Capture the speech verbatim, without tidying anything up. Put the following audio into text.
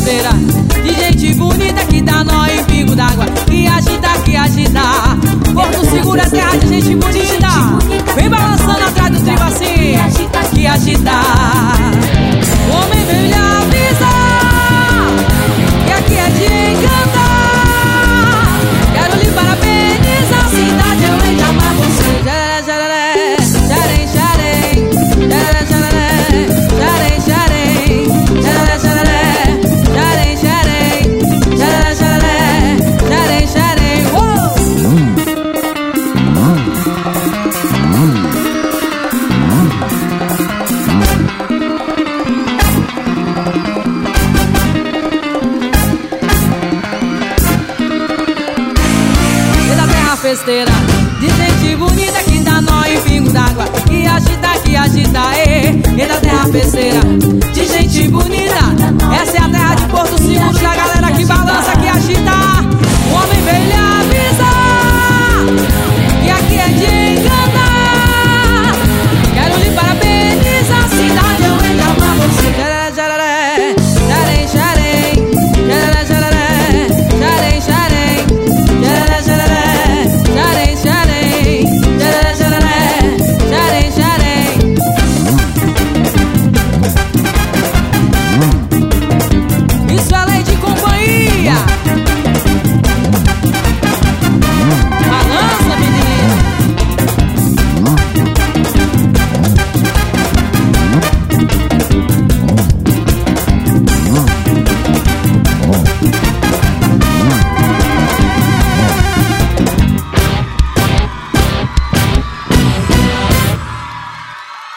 festeira, de gente bonita que dá nó em pingo d'água, que agita, que agita. Porto Seguro é terra de gente bonita, vem balançando atrás do trigo assim, que agita. O homem veio lhe avisar que aqui é de encantar. Quero lhe parabenizar, cidade, eu hei de amar você. Xaré, xaré, xarém, xarém, xarém, xarém, xarém, xarém, xarém, xarém, xarém, xarém, festeira, de gente bonita que dá nó em pingo d'água, que agita, que agita, ê, e da terra festeira.